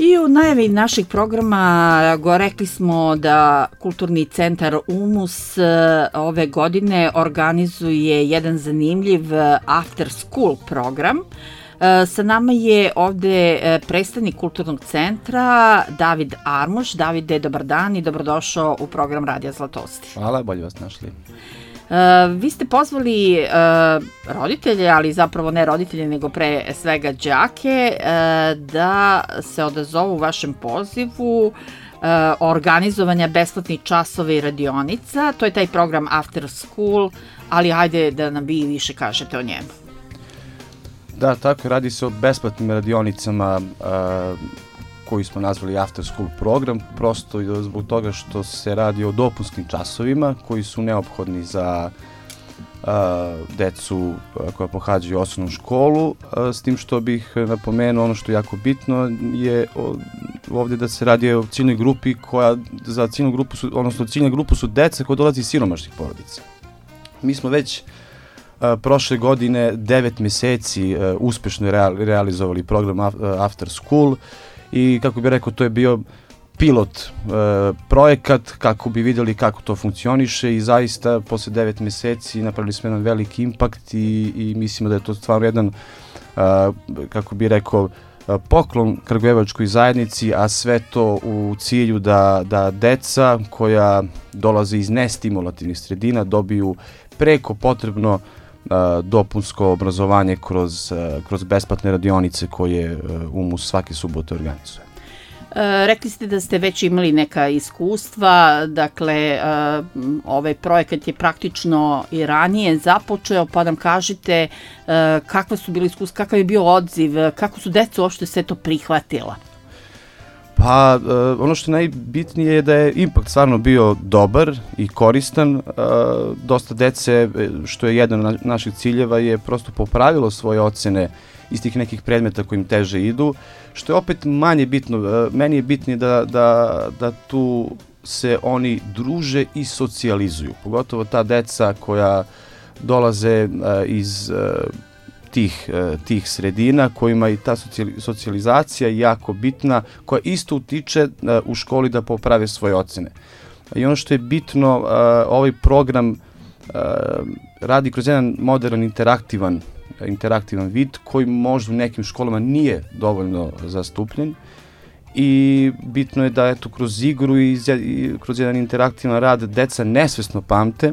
I u najavi našeg programa rekli smo da Kulturni centar Umus ove godine organizuje jedan zanimljiv after school program. Sa nama je ovde predstavnik Kulturnog centra David Armuš. Davide, dobar dan i dobrodošao u program Radija Zlatosti. Hvala, bolje vas našli. Vi ste pozvali roditelje, ali zapravo ne roditelje, nego pre svega đake, da se odazovu vašem pozivu organizovanja besplatnih časova i radionica. To je taj program After School, ali hajde da nam vi više kažete o njemu. Da, tako radi se o besplatnim radionicama koji smo nazvali After School program, prosto zbog toga što se radi o dopunskim časovima koji su neophodni za decu koja pohađaju osnovnu školu, s tim što bih napomenuo ono što je jako bitno je ovdje da se radi o ciljnoj grupi koja za ciljnu grupu su, odnosno ciljna grupu su deca koja dolazi iz siromašnih porodica. Mi smo već prošle godine 9 meseci uspešno realizovali program After School i kako bih rekao, to je bio pilot projekat kako bi vidjeli kako to funkcioniše i zaista posle 9 meseci napravili smo jedan veliki impakt i mislimo da je to stvarno jedan, kako bih rekao, poklon kragujevačkoj zajednici, a sve to u cilju da deca koja dolaze iz nestimulativnih sredina dobiju preko potrebno dopunsko obrazovanje kroz besplatne radionice koje Umus svake subote organizuje. Rekli ste da ste već imali neka iskustva, dakle ovaj projekat je praktično i ranije započeo, pa nam kažite kakva su bili iskustva, kakav je bio odziv, kako su deca uopšte sve to prihvatila? Pa ono što je najbitnije je da je impakt stvarno bio dobar i koristan. Dosta dece, što je jedan od naših ciljeva, je prosto popravilo svoje ocene iz tih nekih predmeta koji im teže idu, što je opet manje bitno. Meni je bitnije da tu se oni druže i socijalizuju, pogotovo ta deca koja dolaze iz tih sredina kojima i ta socijalizacija je jako bitna, koja isto utiče u školi da poprave svoje ocene. I ono što je bitno, ovaj program radi kroz jedan modern interaktivan vid koji možda u nekim školama nije dovoljno zastupljen i bitno je da eto kroz igru i kroz jedan interaktivan rad deca nesvesno pamte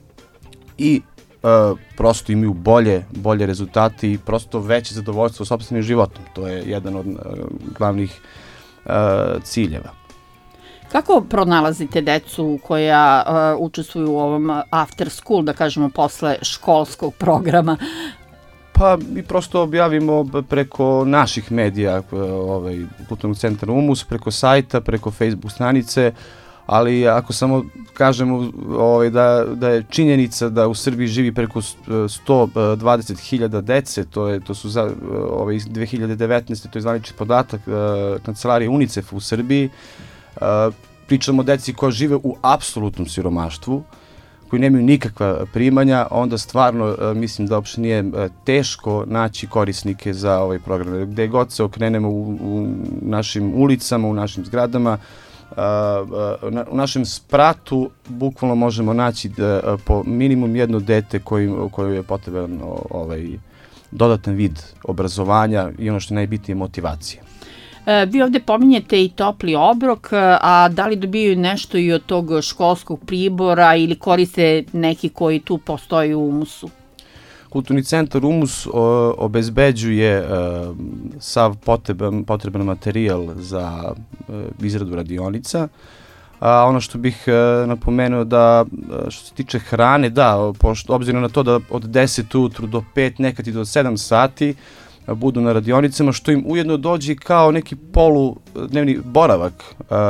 i prosto imaju bolje rezultate i prosto veće zadovoljstvo sopstvenim životom. To je jedan od glavnih ciljeva. Kako pronalazite decu koja učestvuju u ovom after school, da kažemo posle školskog programa? Pa mi prosto objavimo preko naših medija, Kulturnog centra Umus, preko sajta, preko Facebook stranice, ali ako samo kažemo da je činjenica da u Srbiji živi preko 120.000 dece, to su iz 2019. to je zvanični podatak kancelarije UNICEF u Srbiji, pričamo o deci koja žive u apsolutnom siromaštvu, koji nemaju nikakva primanja, onda stvarno mislim da uopšte nije teško naći korisnike za ovaj program. Gde god se okrenemo u našim ulicama, u našim zgradama, u našem spratu bukvalno možemo naći po minimum jedno dete koju je potreban dodatan vid obrazovanja i ono što je najbitnije, motivacije. Vi ovde pominjete i topli obrok, a da li dobijaju nešto i od tog školskog pribora ili koriste neki koji tu postoji u Umusu? Kulturni centar Umus obezbeđuje sav potreban materijal za izradu radionica. A ono što bih napomenuo da što se tiče hrane, da, obzirom na to da od 10 ujutru do 5, nekad i do 7 sati budu na radionicama, što im ujedno dođe kao neki poludnevni boravak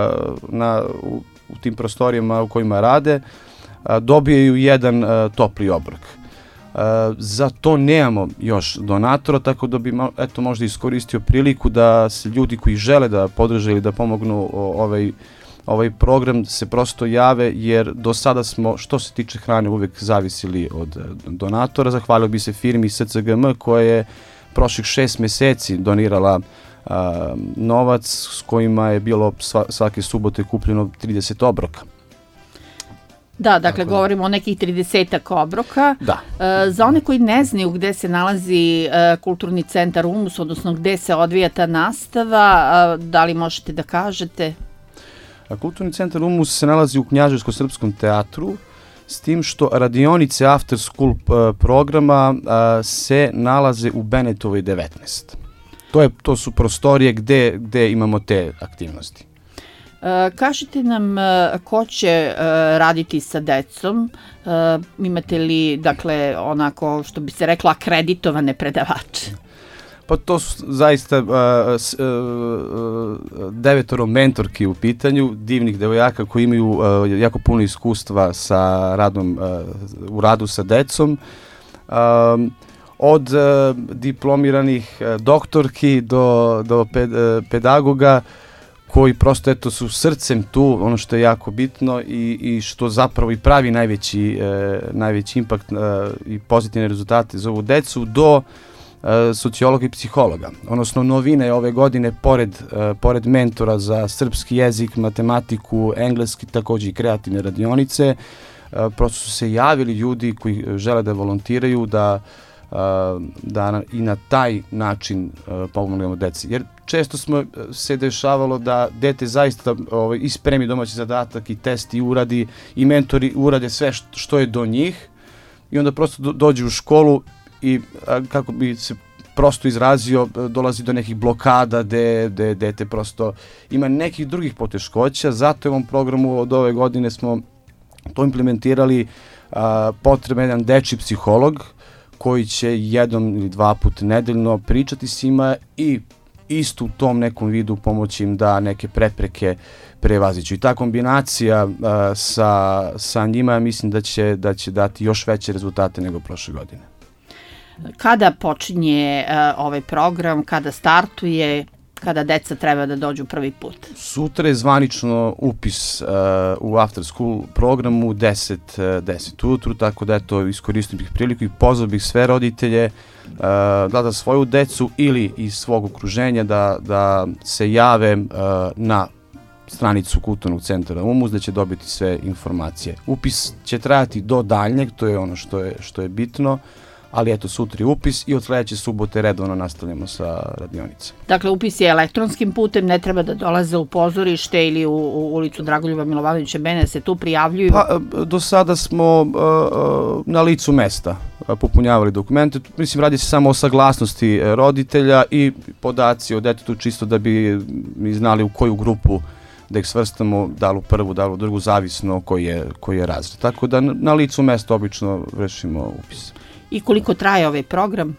u tim prostorijama u kojima rade, dobijaju jedan topli obrok. Za to nemamo još donatora, tako da bi možda iskoristio priliku da se ljudi koji žele da podrže ili da pomognu ovaj program se prosto jave, jer do sada smo, što se tiče hrane, uvek zavisili od donatora. Zahvalio bi se firmi SCGM koja je prošlih 6 meseci donirala novac s kojima je bilo svake subote kupljeno 30 obroka. Da, dakle, govorimo o nekih 30 obroka. Da. Za one koji ne znaju gde se nalazi Kulturni centar Umus, odnosno gde se odvija ta nastava, da li možete da kažete? Kulturni centar Umus se nalazi u Knjaževsko-srpskom teatru, s tim što radionice after school programa se nalaze u Benetovoj 19. To su prostorije gde imamo te aktivnosti. Kažite nam ko će raditi sa decom, imate li, dakle, onako što bi se rekla, akreditovane predavače? Pa to su zaista 9 mentorki u pitanju, divnih devojaka koji imaju jako puno iskustva sa u radu sa decom, od diplomiranih doktorki do pedagoga, koji prosto eto su srcem tu, ono što je jako bitno i što zapravo i pravi najveći impakt i pozitivne rezultate za ovu decu, do sociologa i psihologa. Odnosno, novina je ove godine, pored mentora za srpski jezik, matematiku, engleski, takođe i kreativne radionice, prosto su se javili ljudi koji žele da volontiraju, da i na taj način pomognemo deci. Jer često se dešavalo da dete zaista ispremi domaći zadatak i test i uradi i mentori urade sve što je do njih i onda prosto dođe u školu i, kako bi se prosto izrazio, dolazi do nekih blokada gde dete prosto ima nekih drugih poteškoća. Zato je u ovom programu od ove godine smo to implementirali, potreban jedan dečji psiholog koji će 1 ili 2 puta nedeljno pričati s njima i isto u tom nekom vidu pomoći im da neke prepreke prevaziđu. I ta kombinacija sa njima, mislim da će dati još veće rezultate nego prošle godine. Kada počinje ovaj program, kada startuje, kada deca treba da dođu prvi put? Sutra je zvanično upis u after school programu 10 ujutru, tako da eto, iskoristio bih priliku i pozvao bih sve roditelje da svoju decu ili iz svog okruženja da se jave na stranicu Kulturnog centra Umus, da će dobiti sve informacije. Upis će trajati do daljnjeg, to je ono što je bitno, ali eto, sutra je upis i od sledeće subote redovno nastavljamo sa radionicom. Dakle, upis je elektronskim putem, ne treba da dolaze u pozorište ili u ulicu Dragoljuba Milovanovića Bene, se tu prijavljuju? Pa, do sada smo na licu mesta popunjavali dokumente. Mislim, radi se samo o saglasnosti roditelja i podaci o detetu, čisto da bi mi znali u koju grupu da ih svrstamo, da li u prvu, da li u drugu, zavisno koji je razred. Tako da na licu mesta obično vršimo upis. I koliko traje ovaj program?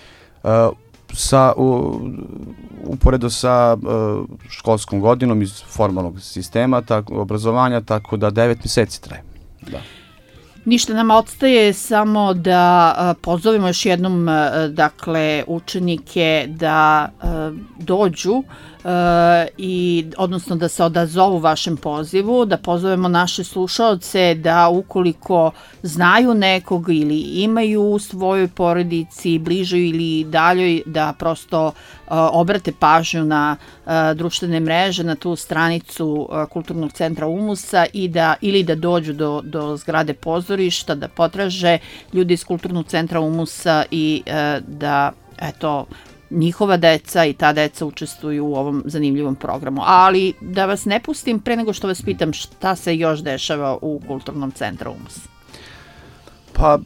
Uporedo sa školskom godinom iz formalnog sistema obrazovanja, tako da 9 meseci traje. Da. Ništa nam ostaje, samo da pozovemo još jednom, dakle, učenike da dođu odnosno da se odazovu vašem pozivu, da pozovemo naše slušaoce da ukoliko znaju nekog ili imaju u svojoj porodici, bližoj ili daljoj, da prosto obrate pažnju na društvene mreže, na tu stranicu Kulturnog centra Umusa ili da dođu do zgrade pozorišta, da potraže ljudi iz Kulturnog centra Umusa i da, eto, njihova deca i ta deca učestvuju u ovom zanimljivom programu. Ali da vas ne pustim pre nego što vas pitam šta se još dešava u Kulturnom centru Umus. Pa,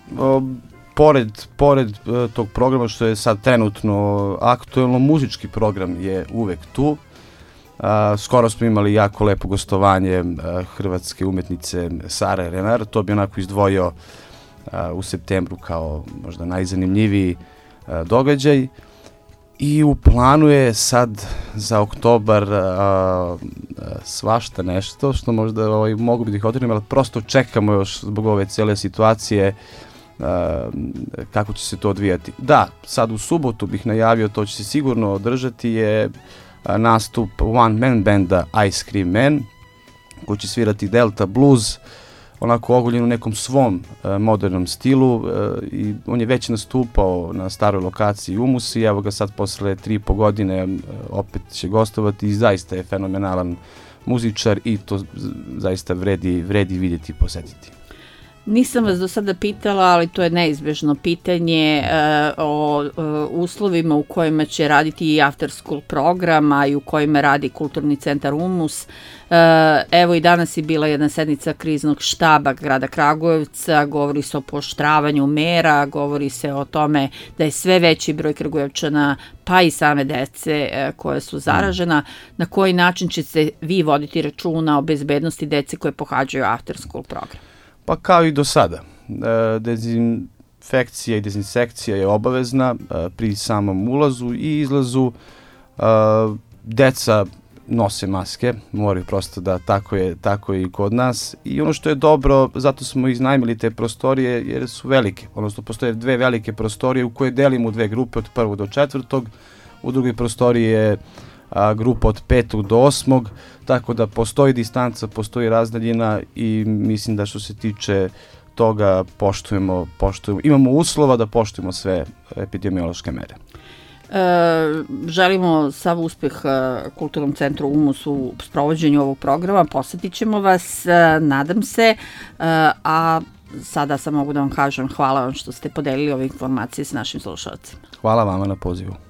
pored tog programa što je sad trenutno aktuelno, muzički program je uvek tu. Skoro smo imali jako lepo gostovanje hrvatske umetnice Sare Renar, to bi onako izdvojio u septembru kao možda najzanimljiviji događaj. I u planu je sad za oktobar svašta nešto što možda mogu biti otvoreno, ali prosto čekamo još zbog ove cele situacije kako će se to odvijati. Da, sad u subotu bih najavio, to će se sigurno održati, je nastup one man benda Ice Cream Man, koji će svirati Delta Blues, onako oguljen u nekom svom modernom stilu i on je već nastupao na staroj lokaciji Umus i evo ga sad posle 3,5 godine opet će gostovati i zaista je fenomenalan muzičar i to zaista vredi vidjeti i posetiti. Nisam vas do sada pitala, ali to je neizbežno pitanje o uslovima u kojima će raditi i after school program, a i u kojima radi Kulturni centar Umus. Evo i danas je bila jedna sednica kriznog štaba grada Kragujevca, govori se o pooštravanju mera, govori se o tome da je sve veći broj Kragujevčana, pa i same dece koje su zaražena. Na koji način ćete vi voditi računa o bezbednosti dece koje pohađaju after school program? Pa kao i do sada, dezinfekcija i dezinsekcija je obavezna pri samom ulazu i izlazu. Deca nose maske, moraju prosto da tako je i kod nas. I ono što je dobro, zato smo iznajmili te prostorije jer su velike, odnosno postoje 2 velike prostorije u koje delimo u 2 grupe od 1. do 4. U drugoj prostoriji je grupa od 5. do 8. Tako da postoji distanca, postoji razdaljina i mislim da što se tiče toga poštujemo, imamo uslova da poštujemo sve epidemiološke mere. Želimo sav uspeh Kulturnom centru Umus u sprovođenju ovog programa, posetit ćemo vas, nadam se, a sada sam mogu da vam kažem hvala vam što ste podelili ove informacije s našim slušalcima. Hvala vama na pozivu.